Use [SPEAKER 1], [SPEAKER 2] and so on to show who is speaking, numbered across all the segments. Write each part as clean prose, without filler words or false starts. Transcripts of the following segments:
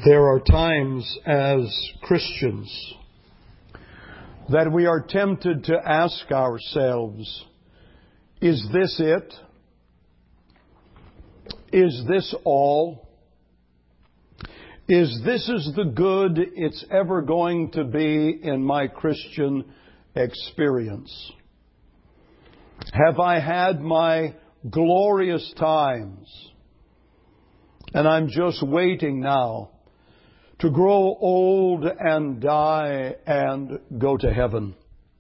[SPEAKER 1] There are times as Christians that we are tempted to ask ourselves, is this it? Is this all? Is this the good it's ever going to be in my Christian experience? Have I had my glorious times and I'm just waiting now to grow old and die and go to heaven?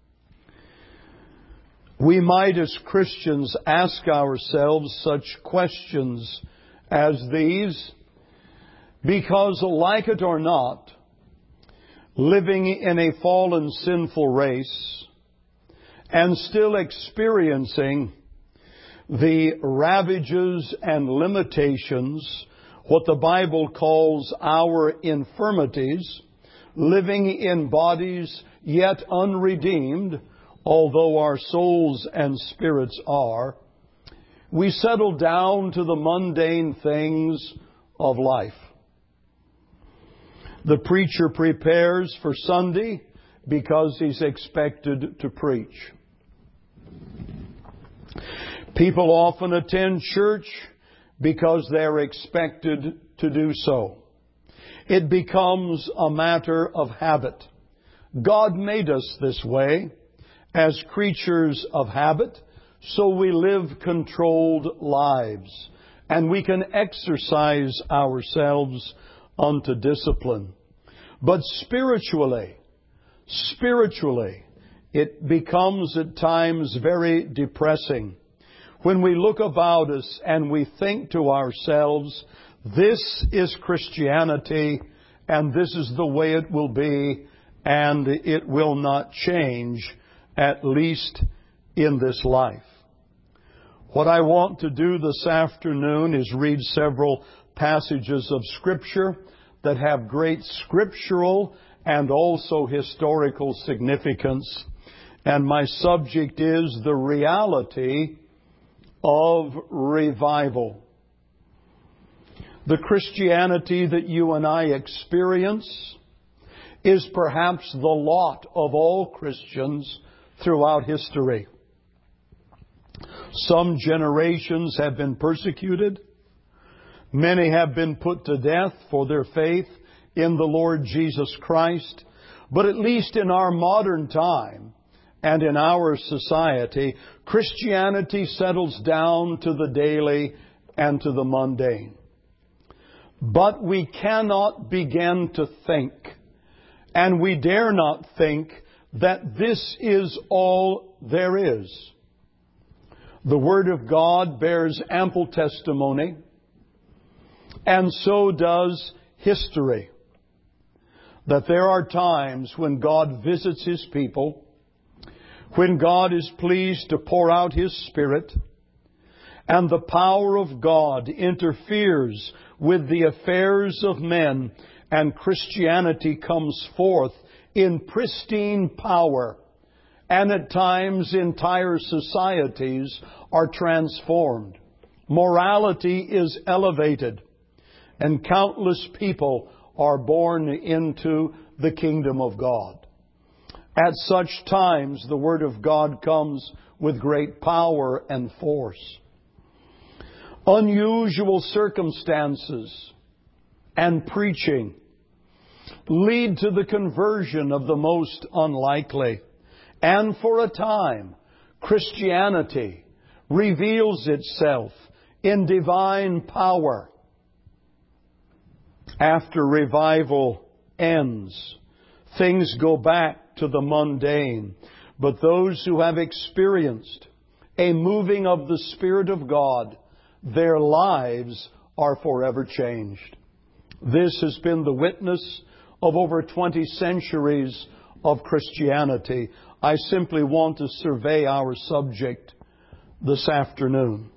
[SPEAKER 1] We might as Christians ask ourselves such questions as these because, like it or not, living in a fallen sinful race and still experiencing the ravages and limitations, what the Bible calls our infirmities, living in bodies yet unredeemed, although our souls and spirits are, we settle down to the mundane things of life. The preacher prepares for Sunday because he's expected to preach. People often attend church because they're expected to do so. It becomes a matter of habit. God made us this way as creatures of habit, so we live controlled lives, and we can exercise ourselves unto discipline. But spiritually, it becomes at times very depressing when we look about us and we think to ourselves, this is Christianity and this is the way it will be and it will not change, at least in this life. What I want to do this afternoon is read several passages of Scripture that have great scriptural and also historical significance. And my subject is the reality of revival. The Christianity that you and I experience is perhaps the lot of all Christians throughout history. Some generations have been persecuted. Many have been put to death for their faith in the Lord Jesus Christ. But at least in our modern time and in our society, Christianity settles down to the daily and to the mundane. But we cannot begin to think, and we dare not think, that this is all there is. The Word of God bears ample testimony, and so does history, that there are times when God visits His people, when God is pleased to pour out His Spirit, and the power of God interferes with the affairs of men, and Christianity comes forth in pristine power, and at times entire societies are transformed. Morality is elevated, and countless people are born into the kingdom of God. At such times, the Word of God comes with great power and force. Unusual circumstances and preaching lead to the conversion of the most unlikely. And for a time, Christianity reveals itself in divine power. After revival ends, things go back to the mundane. But those who have experienced a moving of the Spirit of God, their lives are forever changed. This has been the witness of over 20 centuries of Christianity. I simply want to survey our subject this afternoon.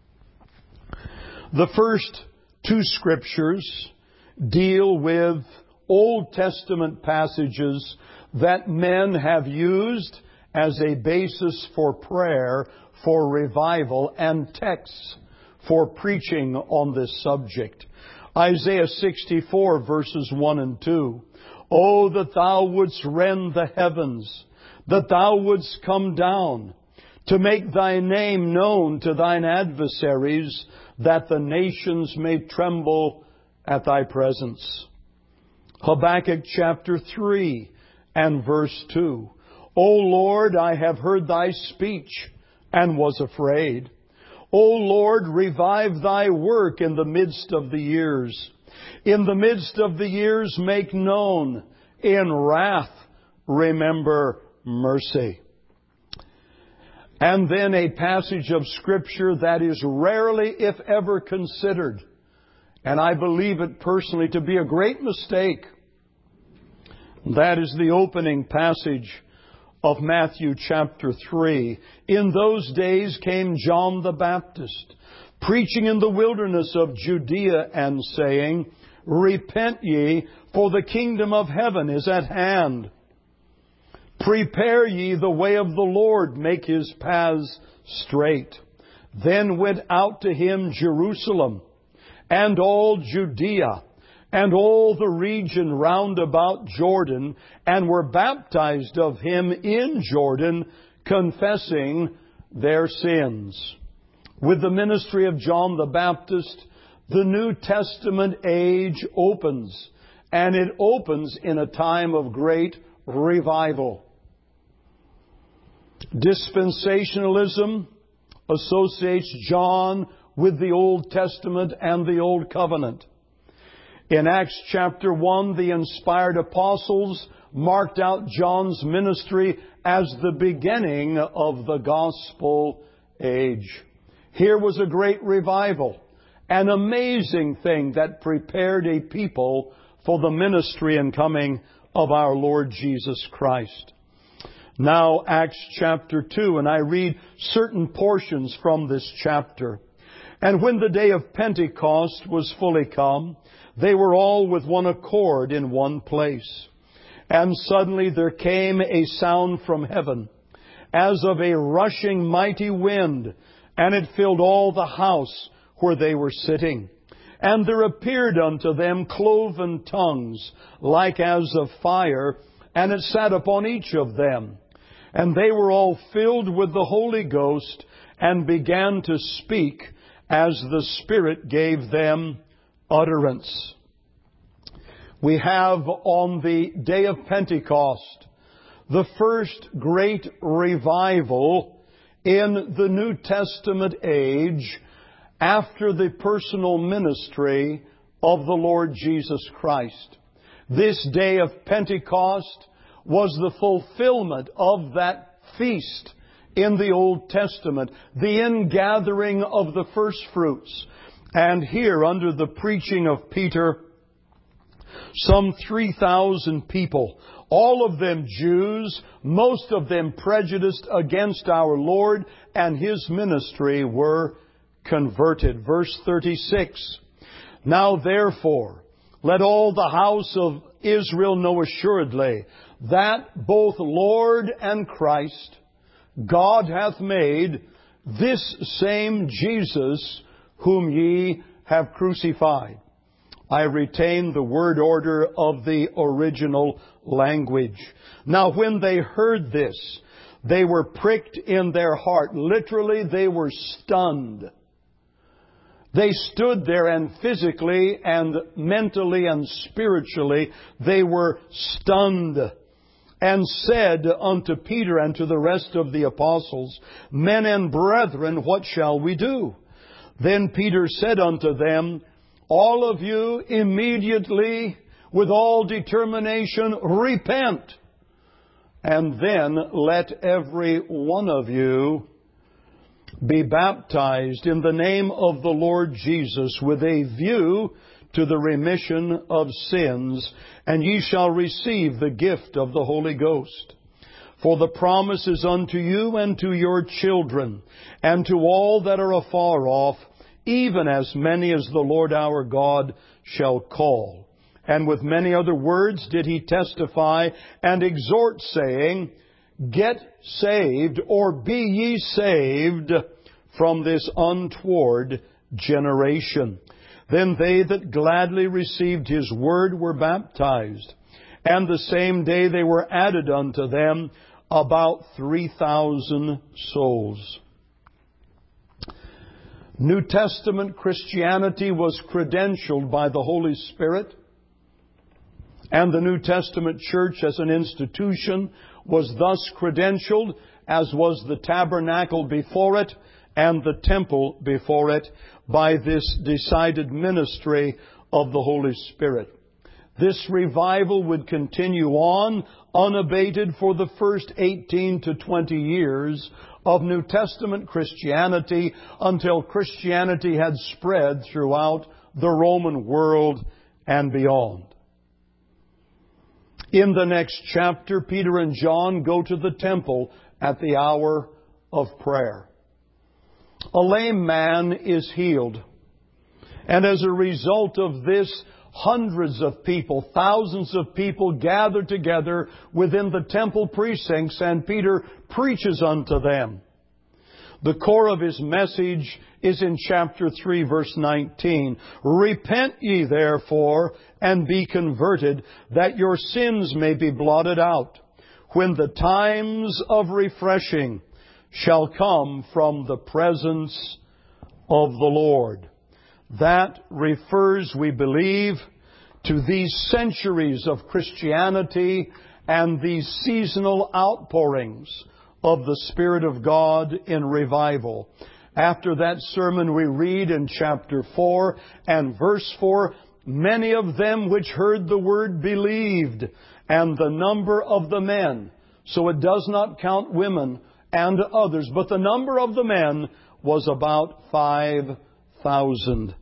[SPEAKER 1] The first two scriptures deal with Old Testament passages that men have used as a basis for prayer, for revival, and texts for preaching on this subject. Isaiah 64 verses 1 and 2. Oh, that thou wouldst rend the heavens, that thou wouldst come down, to make thy name known to thine adversaries, that the nations may tremble at thy presence. Habakkuk chapter 3 and verse 2. O Lord, I have heard thy speech and was afraid. O Lord, revive thy work in the midst of the years. In the midst of the years make known. In wrath remember mercy. And then a passage of Scripture that is rarely, if ever, considered. And I believe it personally to be a great mistake. That is the opening passage of Matthew chapter 3. In those days came John the Baptist, preaching in the wilderness of Judea and saying, Repent ye, for the kingdom of heaven is at hand. Prepare ye the way of the Lord, make His paths straight. Then went out to Him Jerusalem, and all Judea, and all the region round about Jordan, and were baptized of Him in Jordan, confessing their sins. With the ministry of John the Baptist, the New Testament age opens, and it opens in a time of great revival. Dispensationalism associates John with the Old Testament and the Old Covenant. In Acts chapter 1, the inspired apostles marked out John's ministry as the beginning of the gospel age. Here was a great revival, an amazing thing that prepared a people for the ministry and coming of our Lord Jesus Christ. Now, Acts chapter 2, and I read certain portions from this chapter. And when the day of Pentecost was fully come, they were all with one accord in one place. And suddenly there came a sound from heaven, as of a rushing mighty wind, and it filled all the house where they were sitting. And there appeared unto them cloven tongues, like as of fire, and it sat upon each of them. And they were all filled with the Holy Ghost, and began to speak as the Spirit gave them utterance. We have on the day of Pentecost the first great revival in the New Testament age after the personal ministry of the Lord Jesus Christ. This day of Pentecost was the fulfillment of that feast in the Old Testament, the ingathering of the first fruits. And here, under the preaching of Peter, some 3,000 people, all of them Jews, most of them prejudiced against our Lord and His ministry, were converted. Verse 36, Now therefore, let all the house of Israel know assuredly that both Lord and Christ, God hath made this same Jesus whom ye have crucified. I retain the word order of the original language. Now when they heard this, they were pricked in their heart. Literally, they were stunned. They stood there, and physically and mentally and spiritually they were stunned, and said unto Peter and to the rest of the apostles, Men and brethren, what shall we do? Then Peter said unto them, All of you immediately, with all determination, repent, and then let every one of you be baptized in the name of the Lord Jesus with a view to the remission of sins, and ye shall receive the gift of the Holy Ghost. For the promise is unto you and to your children, and to all that are afar off, even as many as the Lord our God shall call. And with many other words did he testify and exhort, saying, Get saved, or be ye saved from this untoward generation. Then they that gladly received His word were baptized. And the same day they were added unto them about 3,000 souls. New Testament Christianity was credentialed by the Holy Spirit, and the New Testament church as an institution was thus credentialed, as was the tabernacle before it and the temple before it, by this decided ministry of the Holy Spirit. This revival would continue on unabated for the first 18 to 20 years of New Testament Christianity until Christianity had spread throughout the Roman world and beyond. In the next chapter, Peter and John go to the temple at the hour of prayer. A lame man is healed. And as a result of this, hundreds of people, thousands of people gather together within the temple precincts, and Peter preaches unto them. The core of his message is in chapter 3, verse 19. Repent ye therefore, and be converted, that your sins may be blotted out, when the times of refreshing shall come from the presence of the Lord. That refers, we believe, to these centuries of Christianity and these seasonal outpourings of the Spirit of God in revival. After that sermon we read in chapter 4 and verse 4, many of them which heard the word believed, and the number of the men, so it does not count women and others, but the number of the men was about 5,000.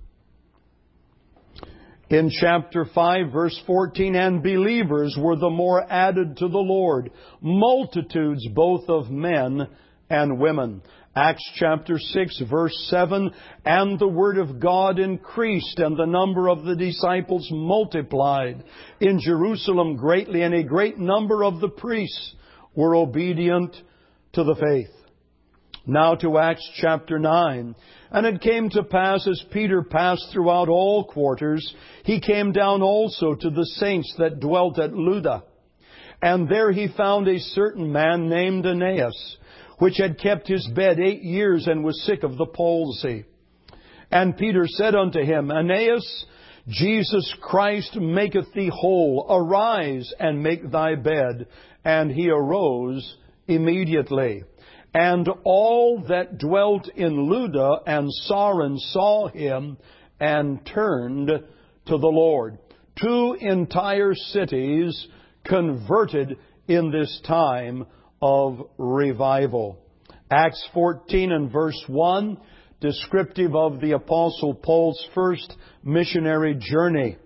[SPEAKER 1] In chapter 5, verse 14, and believers were the more added to the Lord, multitudes both of men and women. Acts chapter 6, verse 7, and the word of God increased, and the number of the disciples multiplied in Jerusalem greatly, and a great number of the priests were obedient to the faith. Now to Acts chapter 9. And it came to pass, as Peter passed throughout all quarters, he came down also to the saints that dwelt at Lydda. And there he found a certain man named Aeneas, which had kept his bed 8 years and was sick of the palsy. And Peter said unto him, Aeneas, Jesus Christ maketh thee whole. Arise and make thy bed. And he arose immediately. And all that dwelt in Lydda and Saron saw him and turned to the Lord. 2 entire cities converted in this time of revival. Acts 14 and verse 1, descriptive of the Apostle Paul's first missionary journey.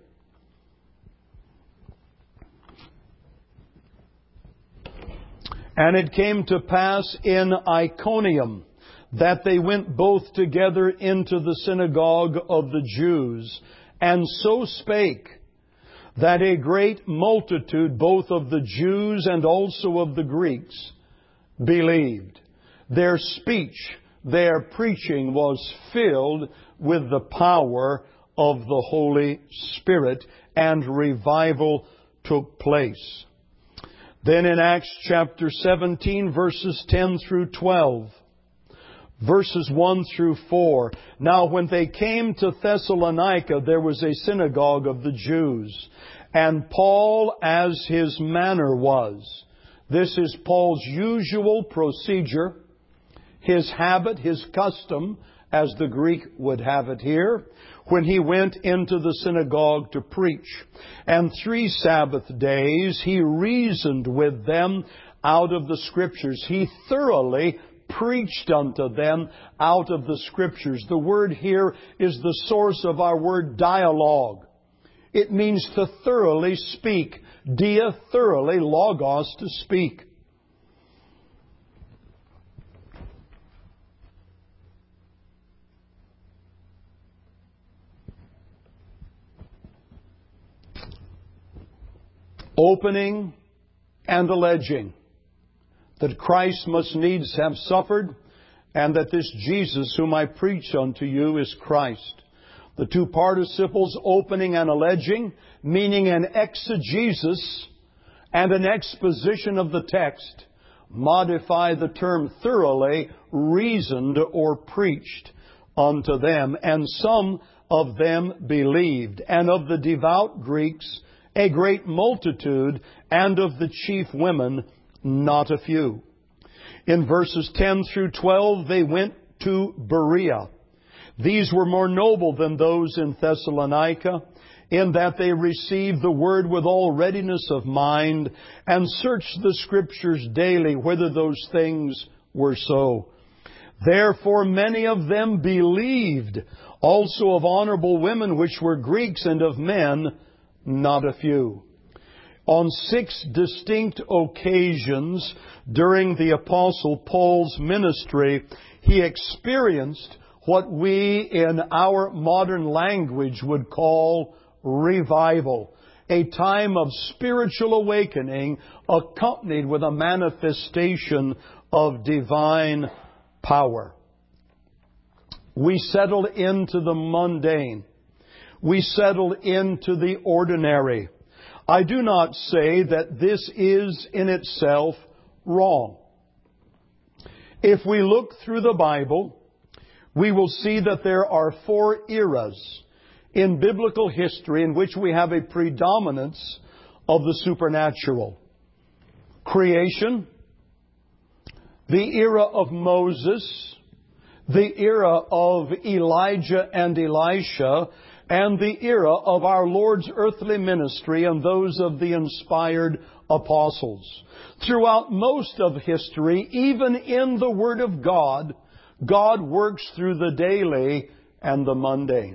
[SPEAKER 1] And it came to pass in Iconium that they went both together into the synagogue of the Jews, and so spake, that a great multitude both of the Jews and also of the Greeks believed. Their speech, their preaching was filled with the power of the Holy Spirit, and revival took place. Then in Acts chapter 17, verses 10 through 12, verses 1 through 4. Now when they came to Thessalonica, there was a synagogue of the Jews. And Paul, as his manner was. This is Paul's usual procedure, his habit, his custom, as the Greek would have it here, when he went into the synagogue to preach. And 3 Sabbath days he reasoned with them out of the Scriptures. He thoroughly preached unto them out of the Scriptures. The word here is the source of our word dialogue. It means to thoroughly speak. Dia, thoroughly, logos, to speak. Opening and alleging that Christ must needs have suffered, and that this Jesus whom I preach unto you is Christ. The two participles, opening and alleging, meaning an exegesis and an exposition of the text, modify the term thoroughly, reasoned or preached unto them. And some of them believed, and of the devout Greeks a great multitude, and of the chief women not a few. In verses 10 through 12, they went to Berea. These were more noble than those in Thessalonica, in that they received the word with all readiness of mind, and searched the Scriptures daily whether those things were so. Therefore many of them believed, also of honorable women which were Greeks, and of men not a few. On 6 distinct occasions during the Apostle Paul's ministry, he experienced what we in our modern language would call revival, a time of spiritual awakening accompanied with a manifestation of divine power. We settle into the mundane. We settle into the ordinary. I do not say that this is in itself wrong. If we look through the Bible, we will see that there are 4 eras in biblical history in which we have a predominance of the supernatural. Creation, the era of Moses, the era of Elijah and Elisha, and the era of our Lord's earthly ministry and those of the inspired apostles. Throughout most of history, even in the Word of God, God works through the daily and the mundane.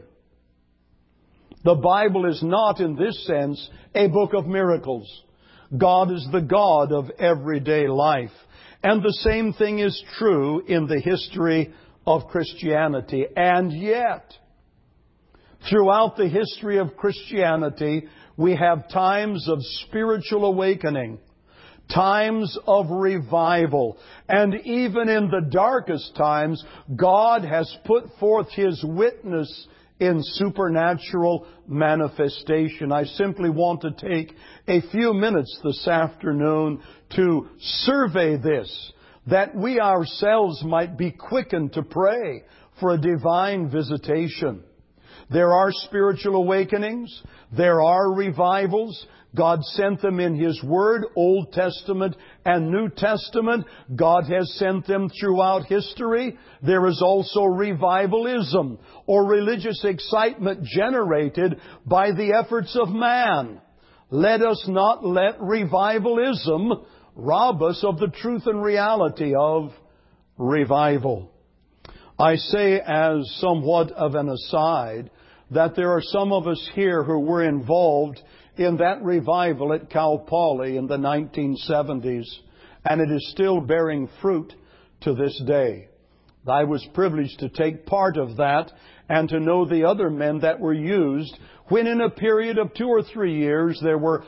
[SPEAKER 1] The Bible is not, in this sense, a book of miracles. God is the God of everyday life. And the same thing is true in the history of Christianity. And yet, throughout the history of Christianity, we have times of spiritual awakening, times of revival, and even in the darkest times, God has put forth His witness in supernatural manifestation. I simply want to take a few minutes this afternoon to survey this, that we ourselves might be quickened to pray for a divine visitation. There are spiritual awakenings. There are revivals. God sent them in His Word, Old Testament and New Testament. God has sent them throughout history. There is also revivalism, or religious excitement generated by the efforts of man. Let us not let revivalism rob us of the truth and reality of revival. I say as somewhat of an aside that there are some of us here who were involved in that revival at Cal Poly in the 1970s, and it is still bearing fruit to this day. I was privileged to take part of that and to know the other men that were used when in a period of 2 or 3 years there were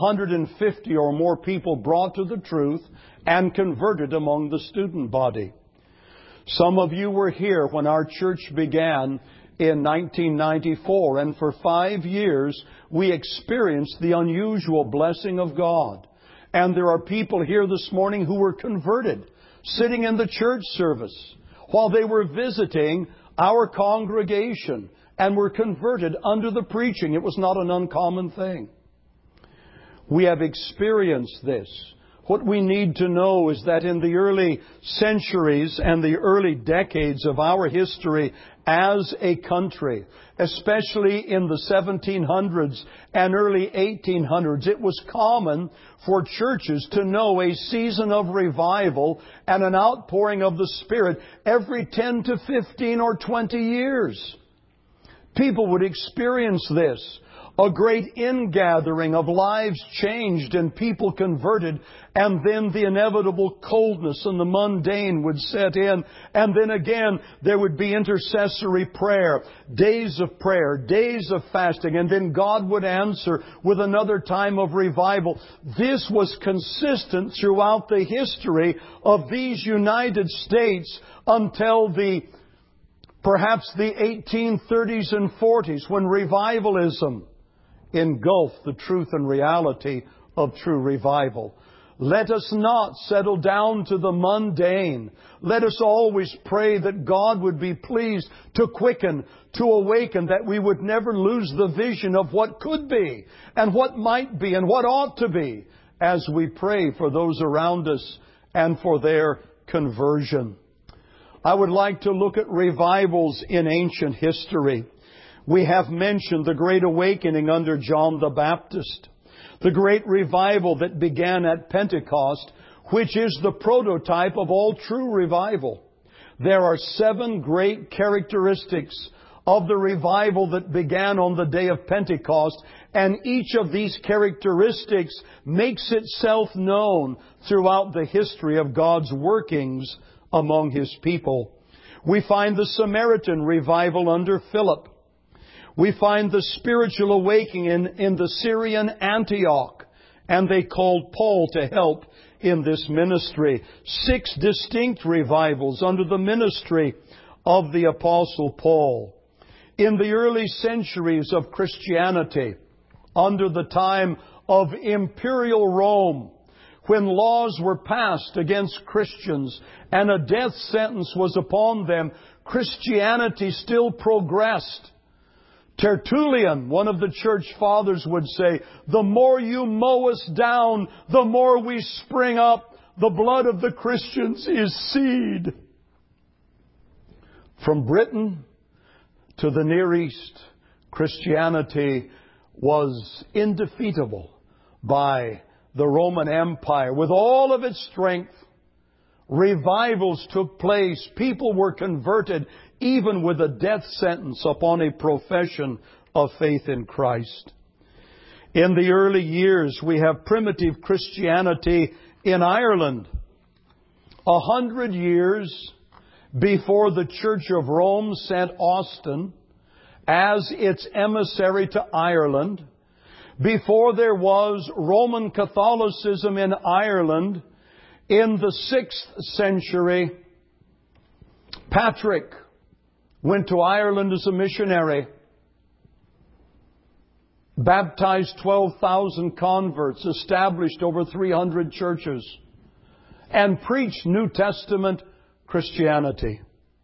[SPEAKER 1] 150 or more people brought to the truth and converted among the student body. Some of you were here when our church began in 1994, and for 5 years we experienced the unusual blessing of God. And there are people here this morning who were converted, sitting in the church service while they were visiting our congregation, and were converted under the preaching. It was not an uncommon thing. We have experienced this. What we need to know is that in the early centuries and the early decades of our history as a country, especially in the 1700s and early 1800s, it was common for churches to know a season of revival and an outpouring of the Spirit every 10 to 15 or 20 years. People would experience this. A great ingathering of lives changed and people converted, and then the inevitable coldness and the mundane would set in, and then again there would be intercessory prayer, days of fasting, and then God would answer with another time of revival. This was consistent throughout the history of these United States until the Perhaps the 1830s and 40s, when revivalism engulfed the truth and reality of true revival. Let us not settle down to the mundane. Let us always pray that God would be pleased to quicken, to awaken, that we would never lose the vision of what could be and what might be and what ought to be as we pray for those around us and for their conversion. I would like to look at revivals in ancient history. We have mentioned the Great Awakening under John the Baptist, the great revival that began at Pentecost, which is the prototype of all true revival. There are 7 great characteristics of the revival that began on the day of Pentecost, and each of these characteristics makes itself known throughout the history of God's workings among His people. We find the Samaritan revival under Philip. We find the spiritual awakening in the Syrian Antioch, and they called Paul to help in this ministry. 6 distinct revivals under the ministry of the Apostle Paul. In the early centuries of Christianity, under the time of imperial Rome, when laws were passed against Christians and a death sentence was upon them, Christianity still progressed. Tertullian, one of the church fathers, would say, the more you mow us down, the more we spring up. The blood of the Christians is seed. From Britain to the Near East, Christianity was indefeatable by the Roman Empire. With all of its strength, revivals took place. People were converted even with a death sentence upon a profession of faith in Christ. In the early years, we have primitive Christianity in Ireland. 100 years before the Church of Rome sent Austin as its emissary to Ireland, before there was Roman Catholicism in Ireland, in the 6th century, Patrick went to Ireland as a missionary, baptized 12,000 converts, established over 300 churches, and preached New Testament Christianity.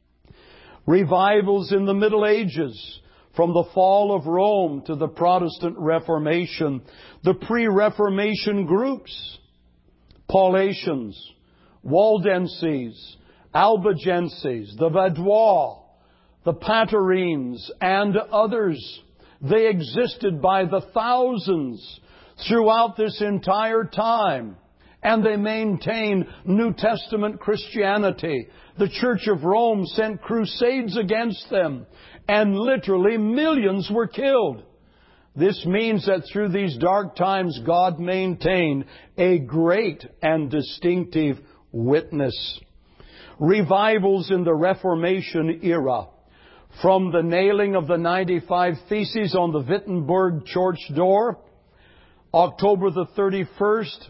[SPEAKER 1] Revivals in the Middle Ages, from the fall of Rome to the Protestant Reformation, the pre-Reformation groups, Paulatians, Waldenses, Albigenses, the Vaudois, the Patarines, and others. They existed by the thousands throughout this entire time, and they maintained New Testament Christianity. The Church of Rome sent crusades against them, and literally millions were killed. This means that through these dark times, God maintained a great and distinctive witness. Revivals in the Reformation era, from the nailing of the 95 Theses on the Wittenberg church door, October the 31st,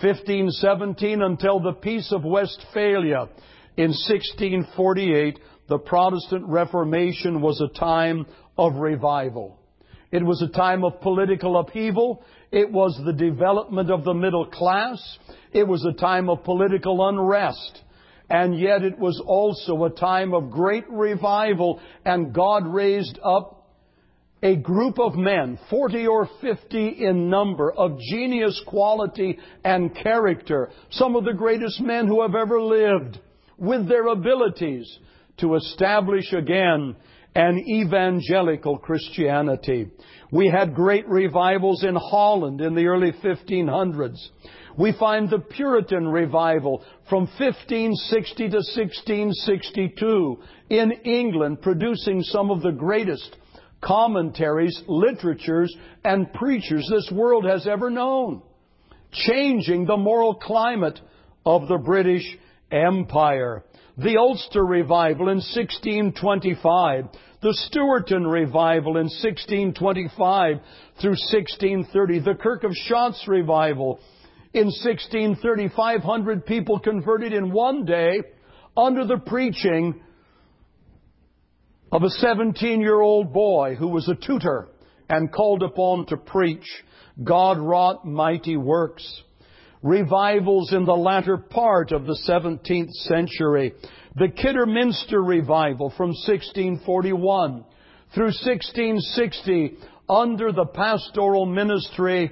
[SPEAKER 1] 1517, until the Peace of Westphalia in 1648, the Protestant Reformation was a time of revival. It was a time of political upheaval. It was the development of the middle class. It was a time of political unrest. And yet it was also a time of great revival, and God raised up a group of men, 40 or 50 in number, of genius, quality, and character, some of the greatest men who have ever lived, with their abilities to establish again an evangelical Christianity. We had great revivals in Holland in the early 1500s. We find the Puritan revival from 1560 to 1662 in England, producing some of the greatest commentaries, literatures, and preachers this world has ever known, changing the moral climate of the British Empire. The Ulster Revival in 1625, the Stewarton Revival in 1625 through 1630, the Kirk of Shotts Revival in 1630, 500 people converted in one day under the preaching of a 17-year-old boy who was a tutor and called upon to preach. God wrought mighty works. Revivals in the latter part of the 17th century. The Kidderminster Revival from 1641 through 1660 under the pastoral ministry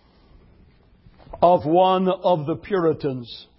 [SPEAKER 1] of one of the Puritans.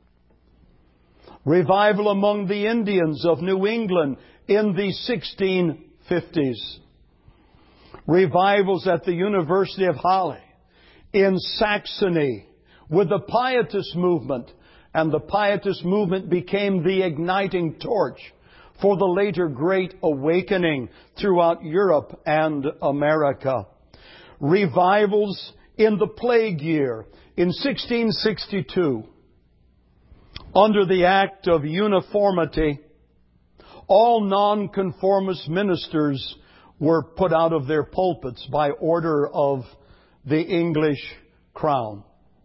[SPEAKER 1] Revival among the Indians of New England in the 1650s. Revivals at the University of Halle in Saxony with the Pietist movement, and the Pietist movement became the igniting torch for the later Great Awakening throughout Europe and America. Revivals in the plague year in 1662. Under the Act of Uniformity, all nonconformist ministers were put out of their pulpits by order of the English crown.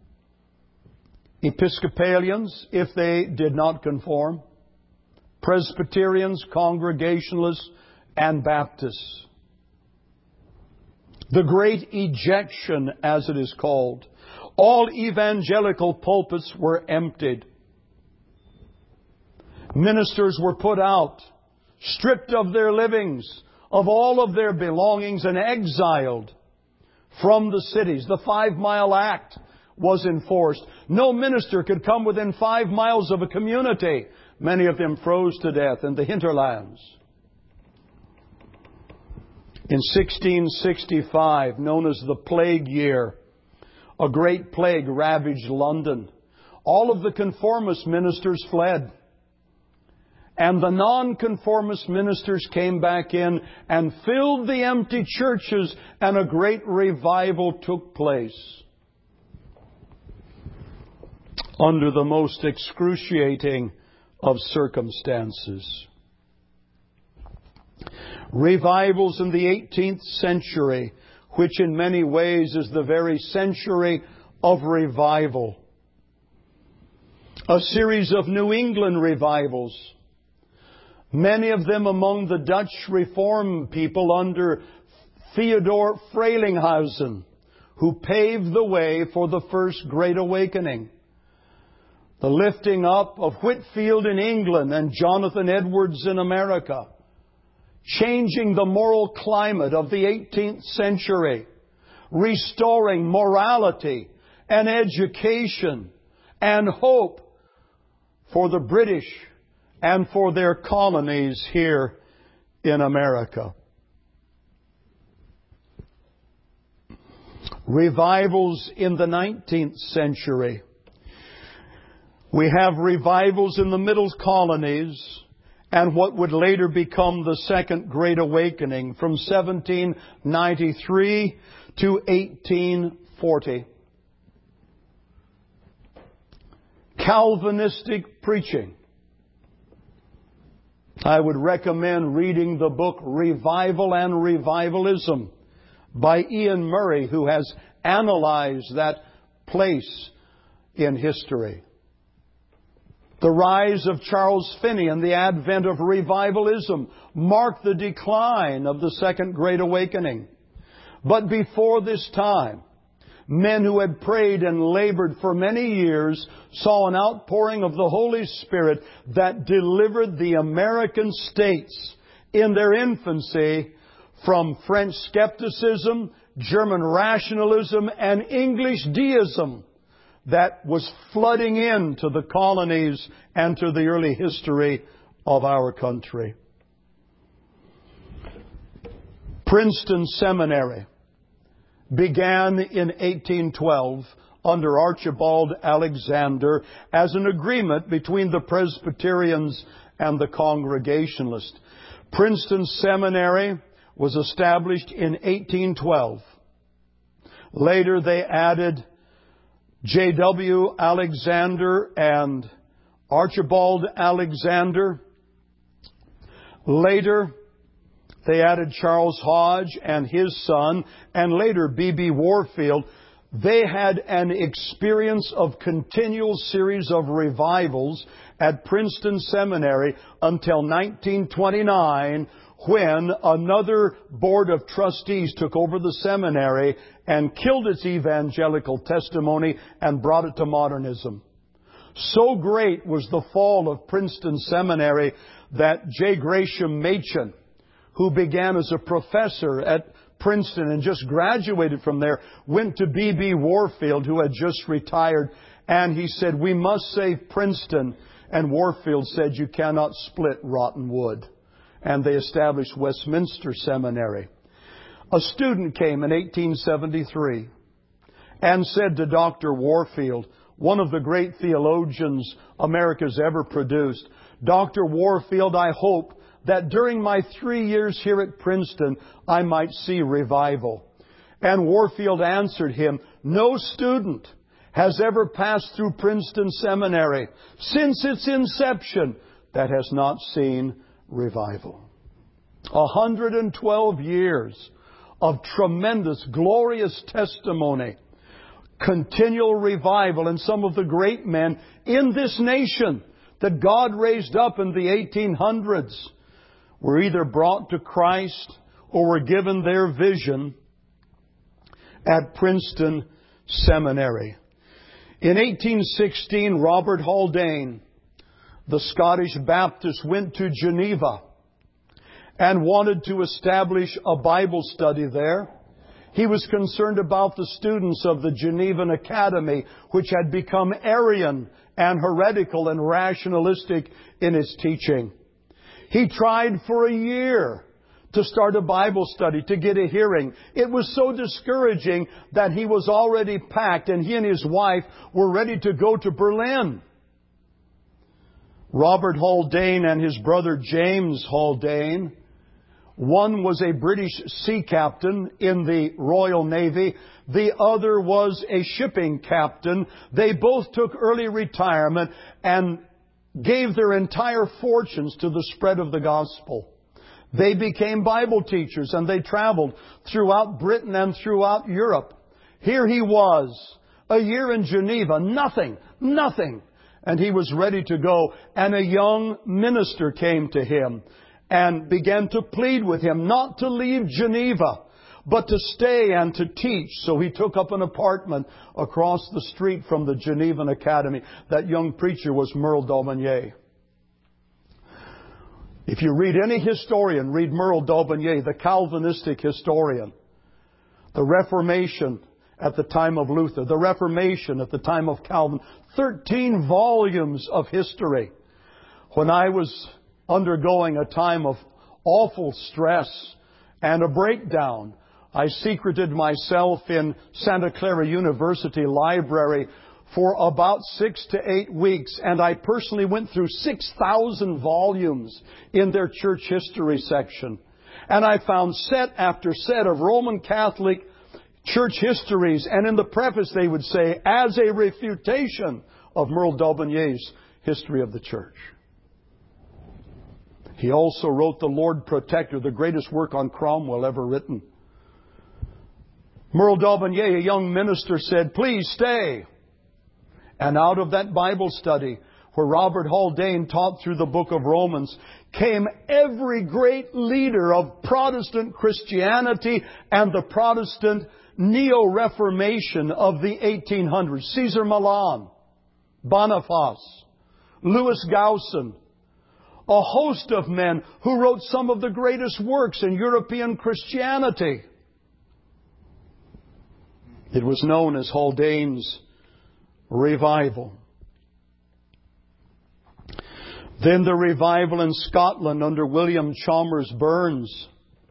[SPEAKER 1] Episcopalians, if they did not conform, Presbyterians, Congregationalists, and Baptists. The Great Ejection, as it is called. All evangelical pulpits were emptied. Ministers were put out, stripped of their livings, of all of their belongings, and exiled from the cities. The 5 Mile Act was enforced. No minister could come within 5 miles of a community. Many of them froze to death in the hinterlands. In 1665, known as the Plague Year, a great plague ravaged London. All of the conformist ministers fled. And the nonconformist ministers came back in and filled the empty churches, and a great revival took place. Under the most excruciating of circumstances. Revivals in the 18th century, which in many ways is the very century of revival. A series of New England revivals. Many of them among the Dutch Reform people under Theodore Frelinghuysen, who paved the way for the first Great Awakening. The lifting up of Whitefield in England and Jonathan Edwards in America. Changing the moral climate of the 18th century. Restoring morality and education and hope for the British and for their colonies here in America. Revivals in the 19th century. We have revivals in the Middle Colonies and what would later become the Second Great Awakening from 1793 to 1840. Calvinistic preaching. I would recommend reading the book Revival and Revivalism by Ian Murray, who has analyzed that place in history. The rise of Charles Finney and the advent of revivalism marked the decline of the Second Great Awakening. But before this time, men who had prayed and labored for many years saw an outpouring of the Holy Spirit that delivered the American states in their infancy from French skepticism, German rationalism, and English deism that was flooding into the colonies and to the early history of our country. Princeton Seminary began in 1812 under Archibald Alexander as an agreement between the Presbyterians and the Congregationalists. Princeton Seminary was established in 1812. Later they added J.W. Alexander and Archibald Alexander. Later, they added Charles Hodge and his son, and later B.B. Warfield. They had an experience of continual series of revivals at Princeton Seminary until 1929, when another board of trustees took over the seminary and killed its evangelical testimony and brought it to modernism. So great was the fall of Princeton Seminary that J. Gresham Machen, who began as a professor at Princeton and just graduated from there, went to B.B. Warfield, who had just retired, and he said, "We must save Princeton." And Warfield said, "You cannot split rotten wood." And they established Westminster Seminary. A student came in 1873 and said to Dr. Warfield, one of the great theologians America's ever produced, "Dr. Warfield, I hope that during my 3 years here at Princeton, I might see revival." And Warfield answered him, "No student has ever passed through Princeton Seminary since its inception that has not seen revival." 112 years of tremendous, glorious testimony, continual revival, and some of the great men in this nation that God raised up in the 1800s were either brought to Christ or were given their vision at Princeton Seminary. In 1816, Robert Haldane, the Scottish Baptist, went to Geneva and wanted to establish a Bible study there. He was concerned about the students of the Genevan Academy, which had become Arian and heretical and rationalistic in its teaching. He tried for a year to start a Bible study, to get a hearing. It was so discouraging that he was already packed, and he and his wife were ready to go to Berlin. Robert Haldane and his brother James Haldane, one was a British sea captain in the Royal Navy. The other was a shipping captain. They both took early retirement and gave their entire fortunes to the spread of the gospel. They became Bible teachers, and they traveled throughout Britain and throughout Europe. Here he was, a year in Geneva, nothing. And he was ready to go. And a young minister came to him and began to plead with him not to leave Geneva, but to stay and to teach. So he took up an apartment across the street from the Genevan Academy. That young preacher was Merle Daubigny. If you read any historian, read Merle Daubigny, the Calvinistic historian. The Reformation at the time of Luther, the Reformation at the time of Calvin. 13 volumes of history. When I was undergoing a time of awful stress and a breakdown, I secreted myself in Santa Clara University Library for about 6 to 8 weeks, and I personally went through 6,000 volumes in their church history section. And I found set after set of Roman Catholic church histories, and in the preface they would say, as a refutation of Merle Daubigny's History of the Church. He also wrote The Lord Protector, the greatest work on Cromwell ever written. Merle Daubigny, a young minister, said, "Please stay." And out of that Bible study, where Robert Haldane taught through the book of Romans, came every great leader of Protestant Christianity and the Protestant Neo-Reformation of the 1800s. Caesar Milan, Boniface, Louis Gaussen, a host of men who wrote some of the greatest works in European Christianity. It was known as Haldane's revival. Then the revival in Scotland under William Chalmers Burns.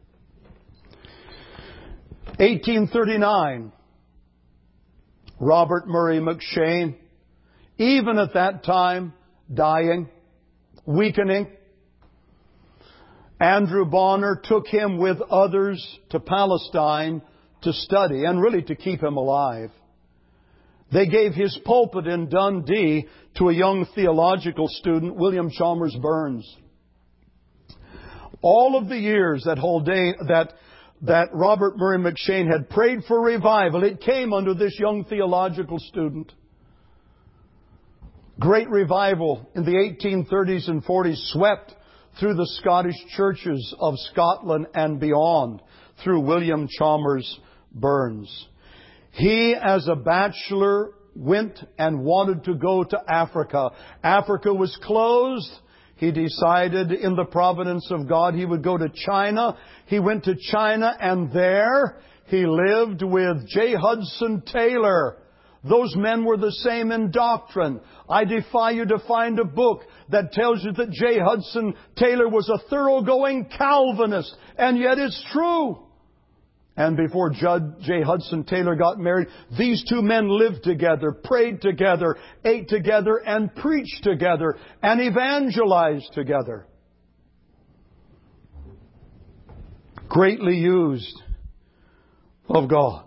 [SPEAKER 1] 1839, Robert Murray McCheyne, even at that time, dying, weakening. Andrew Bonner took him with others to Palestine to study and really to keep him alive. They gave his pulpit in Dundee to a young theological student, William Chalmers Burns. All of the years that Robert Murray McCheyne had prayed for revival, it came under this young theological student. Great revival in the 1830s and 40s swept through the Scottish churches of Scotland and beyond, through William Chalmers Burns. He, as a bachelor, went and wanted to go to Africa. Africa was closed. He decided in the providence of God he would go to China. He went to China, and there he lived with J. Hudson Taylor. Those men were the same in doctrine. I defy you to find a book that tells you that J. Hudson Taylor was a thoroughgoing Calvinist, and yet it's true. And before J. Hudson Taylor got married, these two men lived together, prayed together, ate together, and preached together, and evangelized together. Greatly used of God.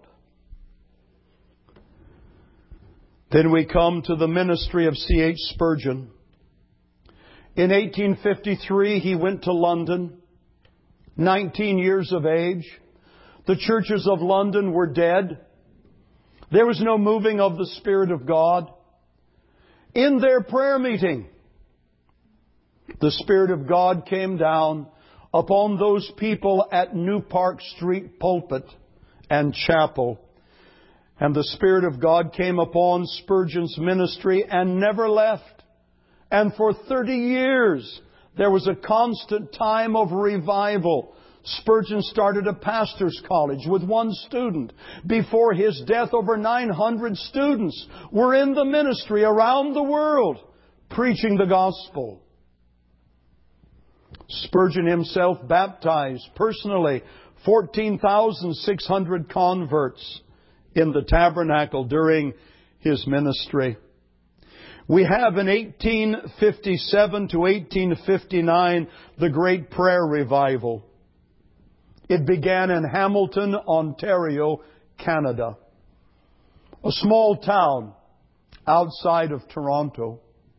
[SPEAKER 1] Then we come to the ministry of C.H. Spurgeon. In 1853, he went to London, 19 years of age. The churches of London were dead. There was no moving of the Spirit of God. In their prayer meeting, the Spirit of God came down upon those people at New Park Street pulpit and chapel. And the Spirit of God came upon Spurgeon's ministry and never left. And for 30 years, there was a constant time of revival. Spurgeon started a pastor's college with one student. Before his death, over 900 students were in the ministry around the world, preaching the gospel. Spurgeon himself baptized personally 14,600 converts in the tabernacle during his ministry. We have in 1857 to 1859 the Great Prayer Revival. It began in Hamilton, Ontario, Canada, a small town outside of Toronto.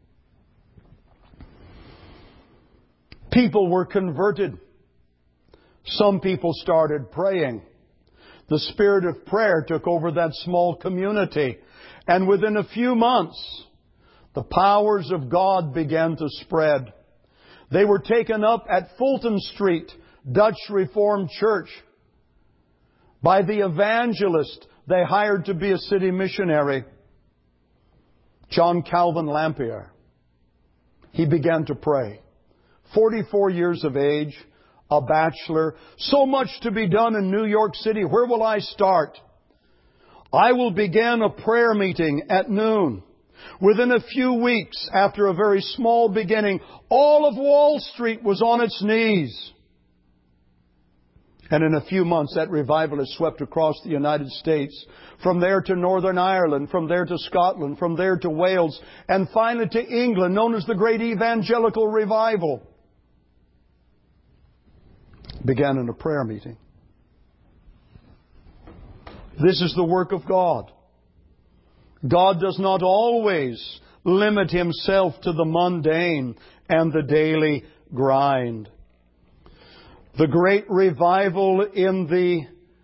[SPEAKER 1] People were converted. Some people started praying. The spirit of prayer took over that small community. And within a few months, the powers of God began to spread. They were taken up at Fulton Street, Dutch Reformed Church, by the evangelist they hired to be a city missionary, John Calvin Lampier. He began to pray. 44 years of age, a bachelor, so much to be done in New York City. Where will I start? I will begin a prayer meeting at noon. Within a few weeks, after a very small beginning, all of Wall Street was on its knees. And in a few months, that revival has swept across the United States, from there to Northern Ireland, from there to Scotland, from there to Wales, and finally to England, known as the Great Evangelical Revival. Began in a prayer meeting. This is the work of God. God does not always limit Himself to the mundane and the daily grind. The great revival in the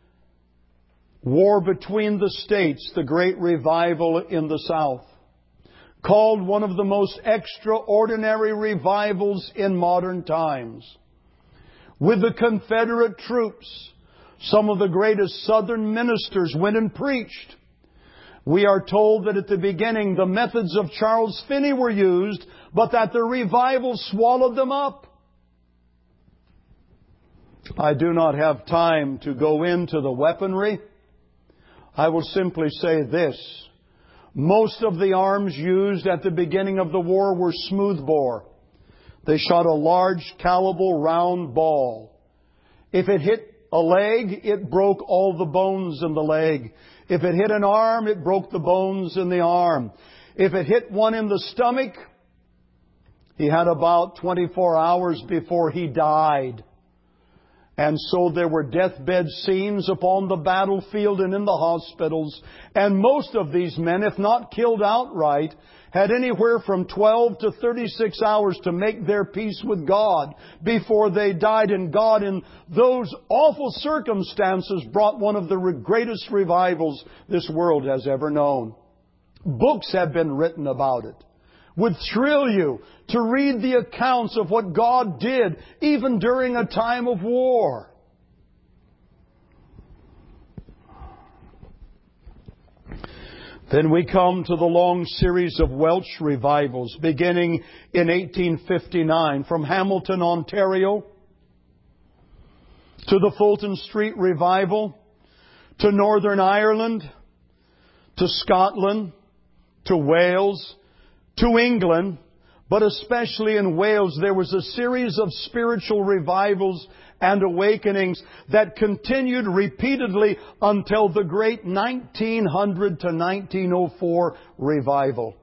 [SPEAKER 1] war between the states, the great revival in the South, called one of the most extraordinary revivals in modern times. With the Confederate troops, some of the greatest Southern ministers went and preached. We are told that at the beginning the methods of Charles Finney were used, but that the revival swallowed them up. I do not have time to go into the weaponry. I will simply say this. Most of the arms used at the beginning of the war were smoothbore. They shot a large caliber round ball. If it hit a leg, it broke all the bones in the leg. If it hit an arm, it broke the bones in the arm. If it hit one in the stomach, he had about 24 hours before he died. And so there were deathbed scenes upon the battlefield and in the hospitals. And most of these men, if not killed outright, had anywhere from 12 to 36 hours to make their peace with God before they died. And God, in those awful circumstances, brought one of the greatest revivals this world has ever known. Books have been written about it. would thrill you to read the accounts of what God did even during a time of war. Then we come to the long series of Welsh revivals beginning in 1859 from Hamilton, Ontario, to the Fulton Street Revival, to Northern Ireland, to Scotland, to Wales, to England, but especially in Wales there was a series of spiritual revivals and awakenings that continued repeatedly until the great 1900 to 1904 revival.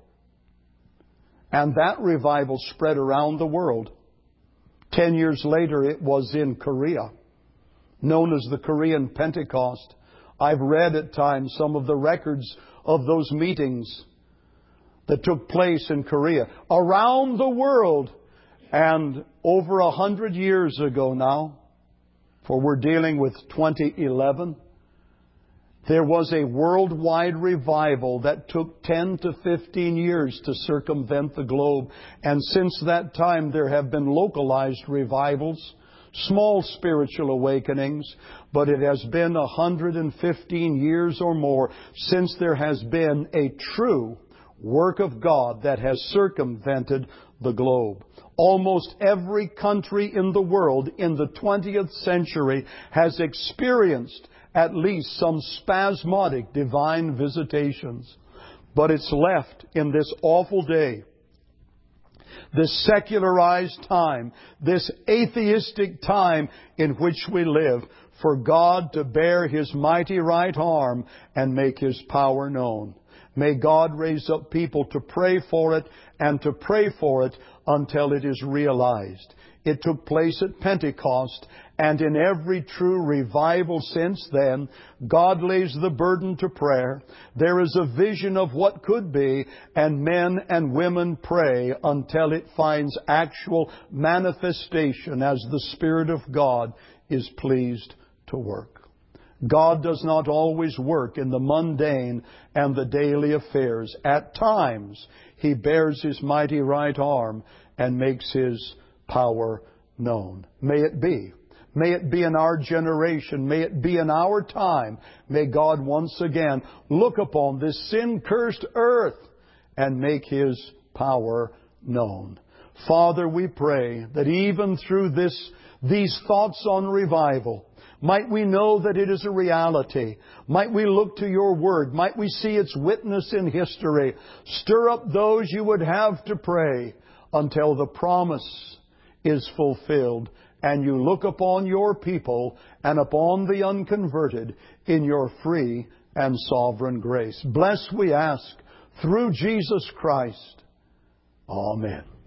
[SPEAKER 1] And that revival spread around the world. 10 years later it was in Korea, known as the Korean Pentecost. I've read at times some of the records of those meetings that took place in Korea around the world. And over 100 years ago now, for we're dealing with 2011, there was a worldwide revival that took 10 to 15 years to circumvent the globe. And since that time there have been localized revivals, small spiritual awakenings, but it has been 115 years or more since there has been a true work of God that has circumvented the globe. Almost every country in the world in the 20th century has experienced at least some spasmodic divine visitations. But it's left in this awful day, this secularized time, this atheistic time in which we live, for God to bear His mighty right arm and make His power known. May God raise up people to pray for it and to pray for it until it is realized. It took place at Pentecost, and in every true revival since then, God lays the burden to prayer. There is a vision of what could be, and men and women pray until it finds actual manifestation as the Spirit of God is pleased to work. God does not always work in the mundane and the daily affairs. At times, He bears His mighty right arm and makes His power known. May it be. May it be in our generation. May it be in our time. May God once again look upon this sin-cursed earth and make His power known. Father, we pray that even through these thoughts on revival, might we know that it is a reality. Might we look to Your Word. Might we see its witness in history. Stir up those You would have to pray until the promise is fulfilled and You look upon Your people and upon the unconverted in Your free and sovereign grace. Bless, we ask, through Jesus Christ. Amen.